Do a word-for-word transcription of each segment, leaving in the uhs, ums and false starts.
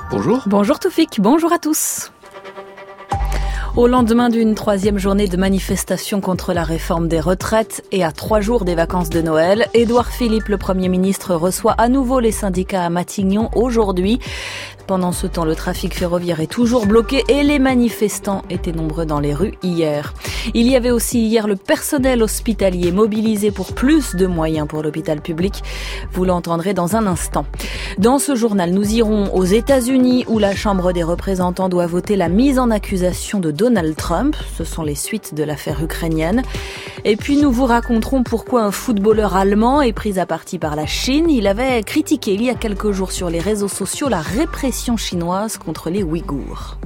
Bonjour. Bonjour Toufik, bonjour à tous. Au lendemain d'une troisième journée de manifestation contre la réforme des retraites et à trois jours des vacances de Noël, Édouard Philippe, le Premier ministre, reçoit à nouveau les syndicats à Matignon aujourd'hui. Pendant ce temps, le trafic ferroviaire est toujours bloqué et les manifestants étaient nombreux dans les rues hier. Il y avait aussi hier le personnel hospitalier mobilisé pour plus de moyens pour l'hôpital public. Vous l'entendrez dans un instant. Dans ce journal, nous irons aux États-Unis où la Chambre des représentants doit voter la mise en accusation de Donald Trump. Ce sont les suites de l'affaire ukrainienne. Et puis nous vous raconterons pourquoi un footballeur allemand est pris à partie par la Chine. Il avait critiqué il y a quelques jours sur les réseaux sociaux la répression chinoise contre les Ouïghours.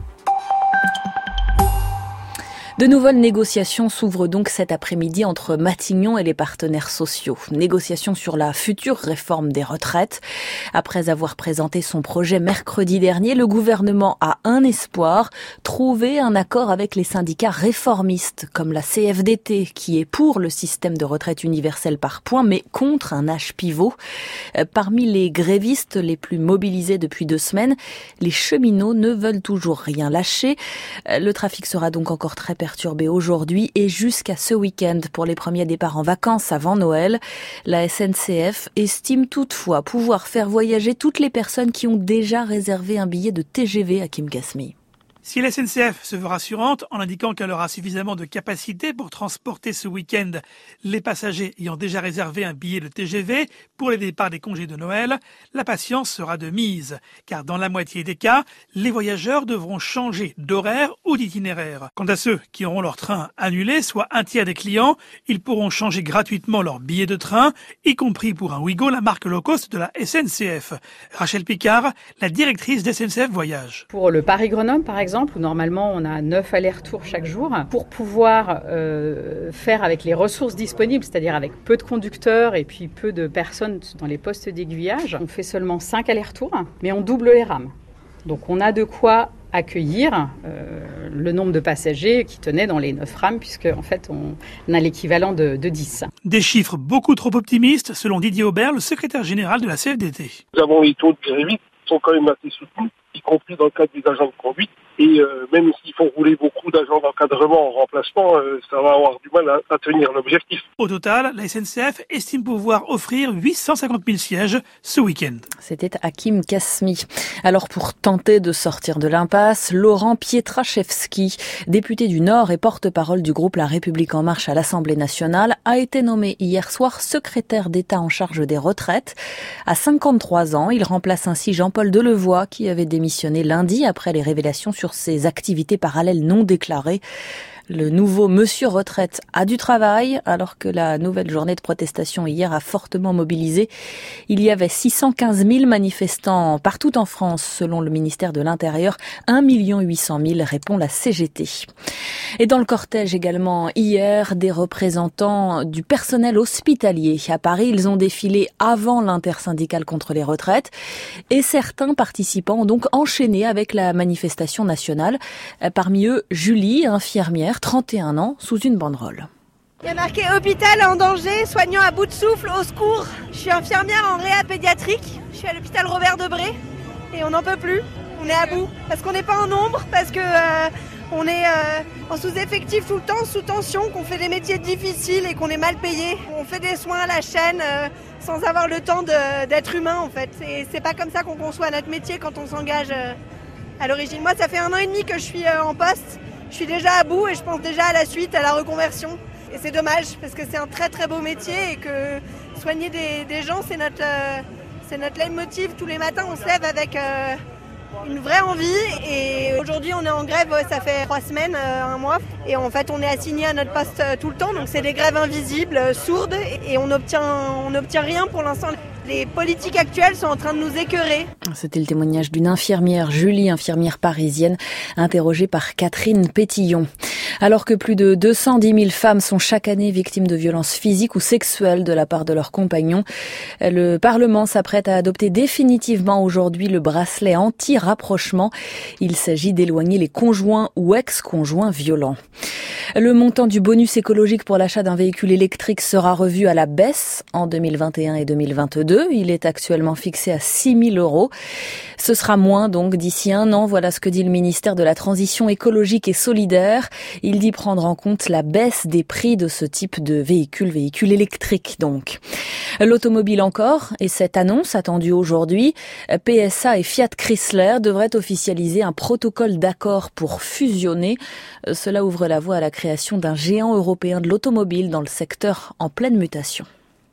De nouvelles négociations s'ouvrent donc cet après-midi entre Matignon et les partenaires sociaux. Négociations sur la future réforme des retraites. Après avoir présenté son projet mercredi dernier, le gouvernement a un espoir, trouver un accord avec les syndicats réformistes, comme la C F D T, qui est pour le système de retraite universel par points, mais contre un âge pivot. Parmi les grévistes les plus mobilisés depuis deux semaines, les cheminots ne veulent toujours rien lâcher. Le trafic sera donc encore très perturbé aujourd'hui et jusqu'à ce week-end pour les premiers départs en vacances avant Noël. La S N C F estime toutefois pouvoir faire voyager toutes les personnes qui ont déjà réservé un billet de T G V à Kim Kasmi. Si la S N C F se veut rassurante en indiquant qu'elle aura suffisamment de capacité pour transporter ce week-end les passagers ayant déjà réservé un billet de T G V pour les départs des congés de Noël, la patience sera de mise. Car dans la moitié des cas, les voyageurs devront changer d'horaire ou d'itinéraire. Quant à ceux qui auront leur train annulé, soit un tiers des clients, ils pourront changer gratuitement leur billet de train, y compris pour un Ouigo, la marque low cost de la S N C F. Rachel Picard, la directrice d'S N C F Voyage. Pour le Paris-Grenoble, par exemple, où normalement on a neuf allers-retours chaque jour, pour pouvoir euh, faire avec les ressources disponibles, c'est-à-dire avec peu de conducteurs et puis peu de personnes dans les postes d'aiguillage, on fait seulement cinq allers-retours, mais on double les rames. Donc on a de quoi accueillir euh, le nombre de passagers qui tenaient dans les neuf rames, puisque en fait on, on a l'équivalent de, de dix. Des chiffres beaucoup trop optimistes, selon Didier Aubert, le secrétaire général de la C F D T. Nous avons les taux de grévistes qui sont quand même assez soutenus, y compris dans le cadre des agents de conduite. Et euh, même s'il faut rouler beaucoup d'agents d'encadrement en remplacement, euh, ça va avoir du mal à, à tenir l'objectif. Au total, la S N C F estime pouvoir offrir huit cent cinquante mille sièges ce week-end. C'était Hakim Kasmi. Alors pour tenter de sortir de l'impasse, Laurent Pietraszewski, député du Nord et porte-parole du groupe La République En Marche à l'Assemblée nationale, a été nommé hier soir secrétaire d'État en charge des retraites. À cinquante-trois ans, il remplace ainsi Jean-Paul Delevoye qui avait démissionné lundi après les révélations sur ses activités parallèles non déclarées. Le nouveau Monsieur Retraite a du travail, alors que la nouvelle journée de protestation hier a fortement mobilisé. Il y avait six cent quinze mille manifestants partout en France, selon le ministère de l'Intérieur. un million huit cent mille répond la C G T. Et dans le cortège également, hier, des représentants du personnel hospitalier. À Paris, ils ont défilé avant l'intersyndicale contre les retraites. Et certains participants ont donc enchaîné avec la manifestation nationale. Parmi eux, Julie, infirmière, trente et un ans, sous une banderole. Il y a marqué « Hôpital en danger, soignant à bout de souffle, au secours ». Je suis infirmière en réa pédiatrique, je suis à l'hôpital Robert Debré et on n'en peut plus, on est à bout. Parce qu'on n'est pas en nombre, parce que euh, on est euh, en sous-effectif tout le temps, sous tension, qu'on fait des métiers difficiles et qu'on est mal payé. On fait des soins à la chaîne euh, sans avoir le temps de, d'être humain en fait. Et c'est pas comme ça qu'on conçoit notre métier quand on s'engage euh, à l'origine. Moi ça fait un an et demi que je suis euh, en poste. Je suis déjà à bout et je pense déjà à la suite, à la reconversion. Et c'est dommage parce que c'est un très très beau métier et que soigner des, des gens, c'est notre, euh, c'est notre leitmotiv. Tous les matins, on se lève avec euh, une vraie envie. Et aujourd'hui, on est en grève, ça fait trois semaines, euh, un mois. Et en fait, on est assigné à notre poste euh, tout le temps. Donc c'est des grèves invisibles, euh, sourdes. Et on n'obtient, on n'obtient rien pour l'instant. Les politiques actuelles sont en train de nous écœurer. C'était le témoignage d'une infirmière, Julie, infirmière parisienne, interrogée par Catherine Pétillon. Alors que plus de deux cent dix mille femmes sont chaque année victimes de violences physiques ou sexuelles de la part de leurs compagnons, le Parlement s'apprête à adopter définitivement aujourd'hui le bracelet anti-rapprochement. Il s'agit d'éloigner les conjoints ou ex-conjoints violents. Le montant du bonus écologique pour l'achat d'un véhicule électrique sera revu à la baisse en deux mille vingt et un et deux mille vingt-deux. deux. Il est actuellement fixé à six mille euros. Ce sera moins donc d'ici un an. Voilà ce que dit le ministère de la Transition écologique et solidaire. Il dit prendre en compte la baisse des prix de ce type de véhicules, véhicules électriques donc. L'automobile encore, et cette annonce attendue aujourd'hui, P S A et Fiat Chrysler devraient officialiser un protocole d'accord pour fusionner. Cela ouvre la voie à la création d'un géant européen de l'automobile dans le secteur en pleine mutation.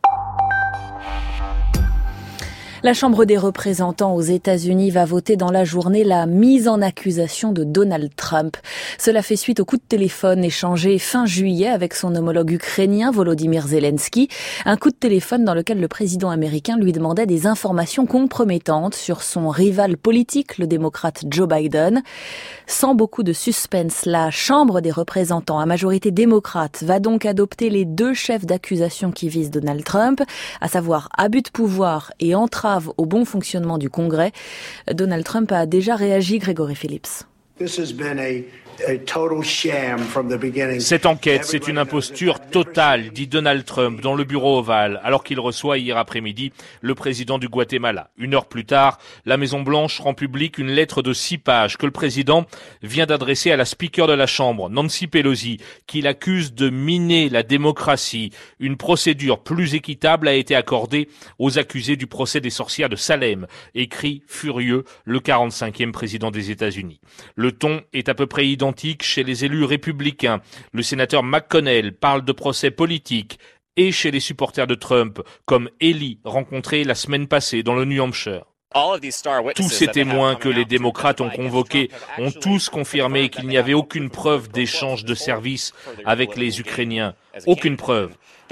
La Chambre des représentants aux États-Unis va voter dans la journée la mise en accusation de Donald Trump. Cela fait suite au coup de téléphone échangé fin juillet avec son homologue ukrainien Volodymyr Zelensky. Un coup de téléphone dans lequel le président américain lui demandait des informations compromettantes sur son rival politique, le démocrate Joe Biden. Sans beaucoup de suspense, la Chambre des représentants à majorité démocrate va donc adopter les deux chefs d'accusation qui visent Donald Trump, à savoir abus de pouvoir et entrave au bon fonctionnement du Congrès. Donald Trump a déjà réagi, Grégory Phillips. Cette enquête, c'est une imposture totale, dit Donald Trump dans le bureau ovale, alors qu'il reçoit hier après-midi le président du Guatemala. Une heure plus tard, la Maison-Blanche rend publique une lettre de six pages que le président vient d'adresser à la speaker de la Chambre, Nancy Pelosi, qui l'accuse de miner la démocratie. Une procédure plus équitable a été accordée aux accusés du procès des sorcières de Salem, écrit furieux le quarante-cinquième président des États-Unis. Le ton est à peu près identique chez les élus républicains. Le sénateur McConnell parle de procès politique et chez les supporters de Trump, comme Haley rencontré la semaine passée dans le New Hampshire. Tous ces témoins que les démocrates ont convoqués ont tous confirmé qu'il n'y avait aucune preuve d'échange de services avec les Ukrainiens. Aucune preuve.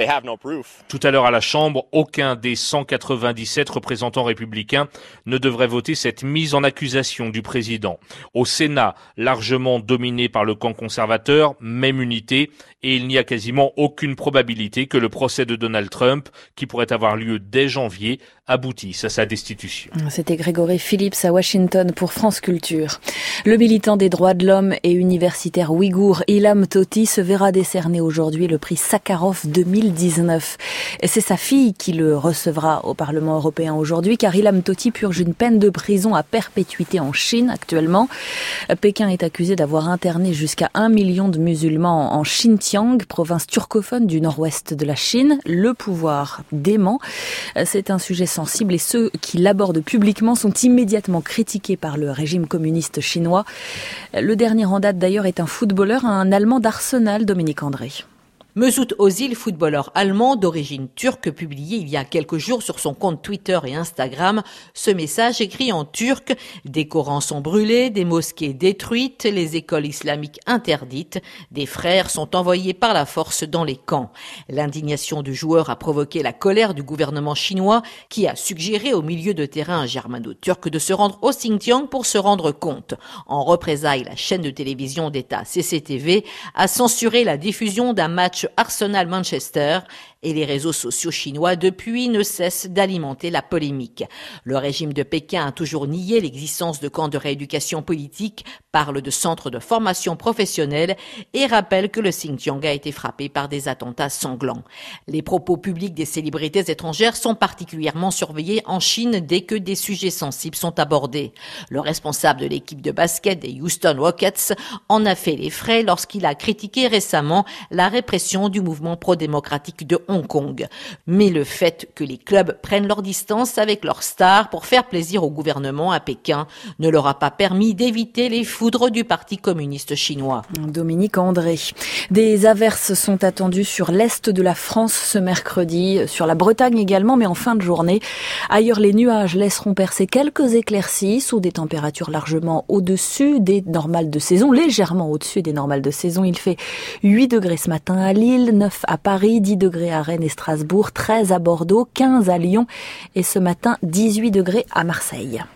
Tout à l'heure à la Chambre, aucun des cent quatre-vingt-dix-sept représentants républicains ne devrait voter cette mise en accusation du président. Au Sénat, largement dominé par le camp conservateur, même unité, et il n'y a quasiment aucune probabilité que le procès de Donald Trump, qui pourrait avoir lieu dès janvier, aboutisse à sa destitution. C'était Grégory Phillips à Washington pour France Culture. Le militant des droits de l'homme et universitaire ouïghour Ilham Tohti se verra décerner aujourd'hui le prix Sakharov deux mille dix-neuf. Et c'est sa fille qui le recevra au Parlement européen aujourd'hui, car Ilham Tohti purge une peine de prison à perpétuité en Chine actuellement. Pékin est accusé d'avoir interné jusqu'à un million de musulmans en Xinjiang, province turcophone du nord-ouest de la Chine. Le pouvoir dément. C'est un sujet sensible et ceux qui l'abordent publiquement sont immédiatement critiqués par le régime communiste chinois. Le dernier en date d'ailleurs est un footballeur, un Allemand d'Arsenal, Dominique André. Mesut Özil, footballeur allemand d'origine turque, publié il y a quelques jours sur son compte Twitter et Instagram ce message écrit en turc: des Corans sont brûlés, des mosquées détruites, les écoles islamiques interdites, des frères sont envoyés par la force dans les camps. L'indignation du joueur a provoqué la colère du gouvernement chinois qui a suggéré au milieu de terrain germano-turc de se rendre au Xinjiang pour se rendre compte. En représailles, la chaîne de télévision d'État C C T V a censuré la diffusion d'un match Arsenal-Manchester et les réseaux sociaux chinois depuis ne cessent d'alimenter la polémique. Le régime de Pékin a toujours nié l'existence de camps de rééducation politique, parle de centres de formation professionnelle et rappelle que le Xinjiang a été frappé par des attentats sanglants. Les propos publics des célébrités étrangères sont particulièrement surveillés en Chine dès que des sujets sensibles sont abordés. Le responsable de l'équipe de basket des Houston Rockets en a fait les frais lorsqu'il a critiqué récemment la répression du mouvement pro-démocratique de Hong Kong. Mais le fait que les clubs prennent leur distance avec leurs stars pour faire plaisir au gouvernement à Pékin ne leur a pas permis d'éviter les foudres du Parti communiste chinois. Dominique André. Des averses sont attendues sur l'est de la France ce mercredi, sur la Bretagne également, mais en fin de journée. Ailleurs, les nuages laisseront percer quelques éclaircies sous des températures largement au-dessus des normales de saison, légèrement au-dessus des normales de saison. Il fait huit degrés ce matin à Lille, neuf à Paris, dix degrés à Rennes et Strasbourg, treize à Bordeaux, quinze à Lyon et ce matin dix-huit degrés à Marseille.